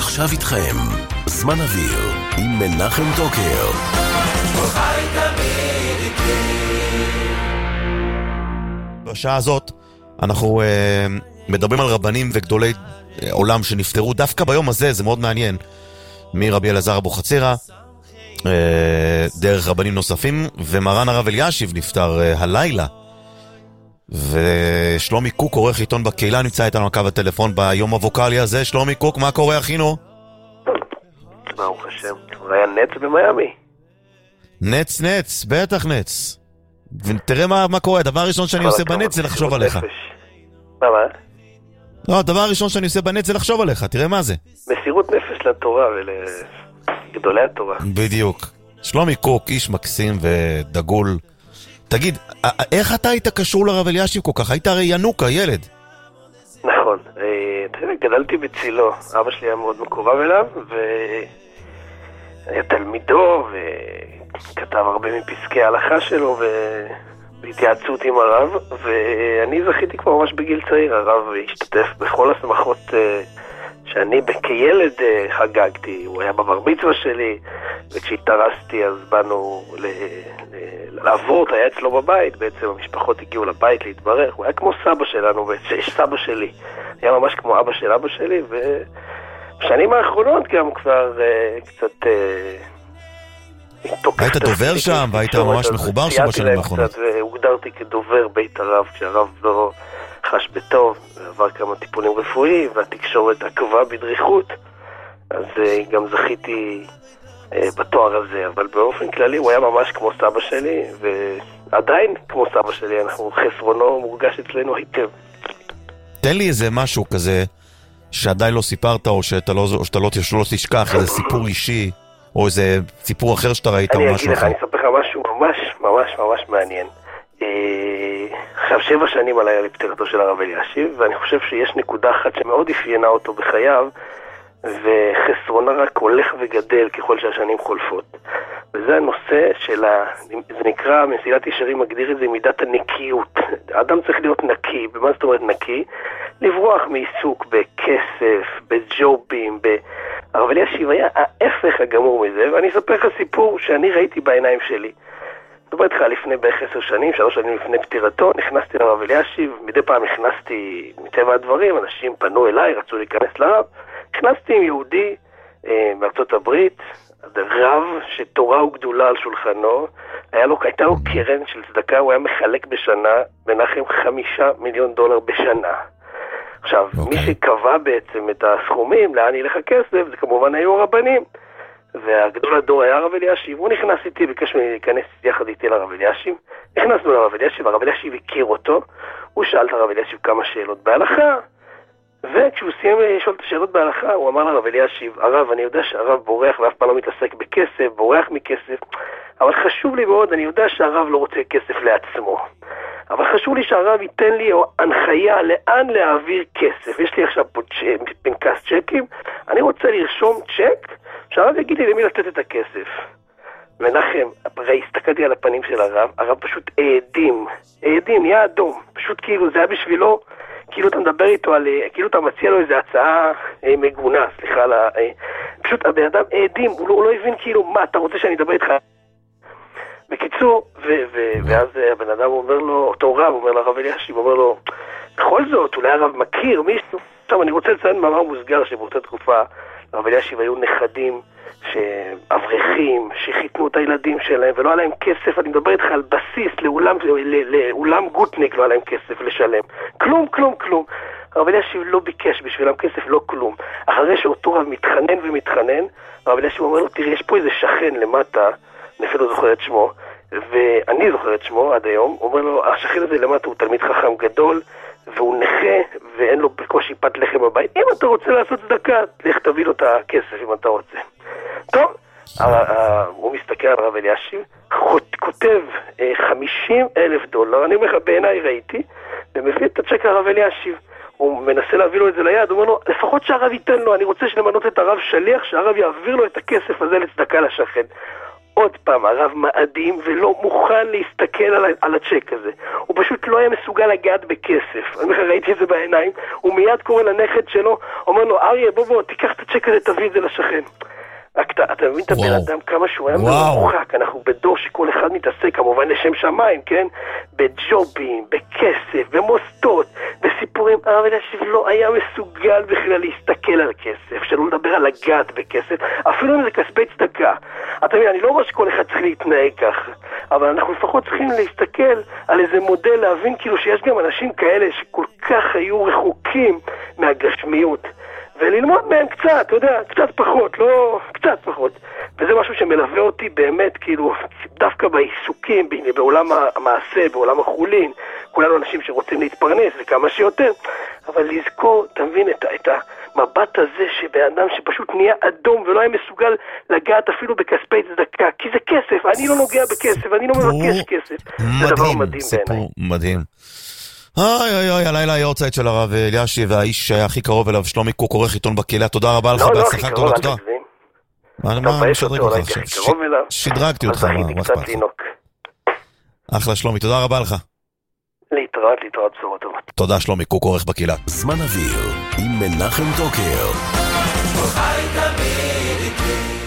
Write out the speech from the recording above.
ועכשיו איתכם, זמן אוויר עם מנחם טוקר. בשעה הזאת אנחנו מדברים על רבנים וגדולי עולם שנפטרו דווקא ביום הזה, זה מאוד מעניין, מרבי אלעזר אבוחצירא, דרך רבנים נוספים, ומרן הרב אלישיב נפטר הלילה. ושלומי קוק, עורך עיתון בקהילה, נמצא איתנו על קו הטלפון ביום הווקלי הזה. שלומי קוק, מה קורה אחינו? ברוך השם, היה נץ במיימי. נץ, בטח נץ. ותראה מה קורה, הדבר הראשון שאני עושה בנץ זה לחשוב עליך. מה? לא, הדבר הראשון שאני עושה בנץ זה לחשוב עליך, תראה מה זה. מסירות נפש לתורה ולגדולי התורה. בדיוק. שלומי קוק, איש מקסים ודגול. תגיד, איך אתה היית קשור לרב אלישיב כל כך? היית הרי ינוקה, ילד. נכון, גדלתי בצילו, אבא שלי היה מאוד מקורב אליו, והיה תלמידו, וכתב הרבה מפסקי ההלכה שלו, בהתייעצות עם הרב, ואני זכיתי כבר ממש בגיל צעיר, הרב השתתף בכל השמחות שאני כילד חגגתי, הוא היה בבר מצווה שלי, וכשהתארסתי אז באנו לעבוד, היה אצלו בבית, בעצם המשפחות הגיעו לבית להתברך, הוא היה כמו סבא שלנו, סבא שלי, היה ממש כמו אבא של אבא שלי, ובשנים האחרונות גם כבר קצת היית דובר שם, והיית ממש מחובר שם בשנים האחרונות. הוגדרתי כדובר בית הרב, כשהרב לא חש בטוב, עבר כמה טיפולים רפואיים, והתקשורת עקבה בדריכות, אז גם זכיתי בתואר הזה, אבל באופן כללי הוא היה ממש כמו סבא שלי, ועדיין כמו סבא שלי, חסרונו מורגש אצלנו היטב. תן לי איזה משהו כזה, שעדיין לא סיפרת, או שאתה לא תשכח, איזה סיפור אישי, או איזה סיפור אחר שאתה ראית או משהו אחר. אני אספר לך משהו ממש מעניין. עכשיו 7 שנים עליי לפטירתו של הרב אלישיב, ואני חושב שיש נקודה אחת שמאוד אפיינה אותו בחייו, וחסרונה רק הולך וגדל ככל שהשנים חולפות. וזה הנושא של זה נקרא, מסילת ישרים מגדיר את זה מידת הנקיות. האדם צריך להיות נקי. במה זאת אומרת נקי? לברוח מעיסוק בכסף, בג'ובים, הרב אלישיב היה ההפך הגמור מזה, ואני אספר לך סיפור שאני ראיתי בעיניים שלי. מדבר איתך לפני בערך 10 שנים, 3 שנים לפני פטירתו, נכנסתי לרב אלישיב, מדי פעם נכנסתי מטבע הדברים, אנשים פנו אליי, רצו להיכנס לרב, נכנסתי עם יהודי מארצות הברית, רב שתורה וגדולה על שולחנו, הייתה לו קרן של צדקה, הוא היה מחלק בשנה, מנחם $5 מיליון בשנה. עכשיו, מי שקבע בעצם את הסכומים, לאן ילך הכסף, זה כמובן היו הרבנים. והגדול הדור היה הרב אלישיב, הוא נכנס איתי, ביקש ממני להיכנס יחד איתי לרב אלישיב. נכנסנו לרב אלישיב, הרב אלישיב הכיר אותו, הוא שאל את הרב אלישיב כמה שאלות בהלכה, וכשהוא סיים לשאול את השאלות בהלכה, הוא אמר לרב אלישיב, הרב, אני יודע שהרב בורח ואף פעם לא מתעסק בכסף, בורח מכסף, אבל חשוב לי מאוד, אני יודע שהרב לא רוצה כסף לעצמו. אבל חשוב לי שהרב ייתן לי הנחיה לאן להעביר כסף. יש לי עכשיו פה פנקס צ'קים, אני רוצה לרשום צ'ק, שהרב יגיד לי למי לתת את הכסף. מנחם, הסתכלתי על הפנים של הרב פשוט העדים, נהיה אדום. פשוט כאילו זה היה בשבילו, כאילו אתה מדבר איתו על, כאילו אתה מציע לו איזו הצעה מגונה, סליחה, פשוט הבן אדם העדים, הוא לא הבין כאילו מה, אתה רוצה שאני אדבר איתך? בקיצור, ואז הבן אדם אומר לו, אותו רב אומר לרב אלישיב, אומר לו, בכל זאת, אולי הרב מכיר מישהו. עכשיו, אני רוצה לציין מאמר מוסגר שבאותה תקופה, לרב אלישיב היו נכדים, אברכים, שחיתנו את הילדים שלהם, ולא היה להם כסף, אני מדבר איתך על בסיס, לאולם גוטניק לא היה להם כסף לשלם. כלום. הרב אלישיב לא ביקש בשבילם כסף, לא כלום. אחרי שאותו רב מתחנן, הרב אלישיב אומר לו, תראי, יש פה איזה שכן למטה, אני אפילו זוכר את שמו, ואני זוכר את שמו עד היום, הוא אומר לו, השכן הזה למטה הוא תלמיד חכם גדול, והוא נכה, ואין לו בקושי פת לחם בבית. אם אתה רוצה לעשות צדקה, לך תביא לו את הכסף אם אתה רוצה. טוב, הוא מסתכל על הרב אלישיב, כותב $50,000, אני אומר לך, בעיניי ראיתי, ומביא את הצ'ק הרב אלישיב. הוא מנסה להביא לו את זה ליד, הוא אומר לו, לפחות שהרב ייתן לו, אני רוצה למנות את הרב שליח, שהרב יעביר לו את הכסף הזה לצדקה לשכן. עוד פעם, הרב מאדים ולא מוכן להסתכל על הצ'ק הזה. הוא פשוט לא היה מסוגל לגעת בכסף. אני ראיתי את זה בעיניים. הוא מיד קורא לנכד שלו, אומר לו, אריה, בוא, תיקח את הצ'ק הזה, תביא את זה לשכן. אתה מבין את הבן אדם כמה שהוא היה מרוחק, אנחנו בדור שכל אחד מתעסק כמובן לשם שמיים, כן? בג'ובים, בכסף, במוסדות, בסיפורים. אבל לא היה מסוגל בכלל להסתכל על כסף, שלא לדבר על לגעת בכסף, אפילו אם זה כספי צדקה. אתה מבין, אני לא אומר שכל אחד צריך להתנהג ככה, אבל אנחנו לפחות צריכים להסתכל על איזה מודל, להבין כאילו שיש גם אנשים כאלה שכל כך היו רחוקים מהגשמיות. וללמוד מהם קצת, אתה יודע, קצת פחות, לא, קצת פחות. וזה משהו שמלווה אותי באמת, כאילו, דווקא בעיסוקים, בעולם המעשה, בעולם החולין, כולנו אנשים שרוצים להתפרנס וכמה שיותר, אבל לזכור, אתה מבין, את המבט הזה שבאדם שפשוט נהיה אדום ולא היה מסוגל לגעת אפילו בכספי צדקה, כי זה כסף, אני לא נוגע בכסף, אני לא מבקש כסף. זה דבר מדהים בעיניי. מדהים. הלילה היה הוצאת של הרב אלישיב, והאיש שהיה הכי קרוב אליו, שלומי קוק, עורך עיתון בקהילה. תודה רבה לך, בהצלחה גדולה. תודה. מה משדרג אותך עכשיו? שדרגתי אותך, מה אכפת לך? אחלה שלומי, תודה רבה לך. להתראות בשורות טובות. תודה שלומי קוק, עורך בקהילה. זמן אוויר עם מנחם טוקר.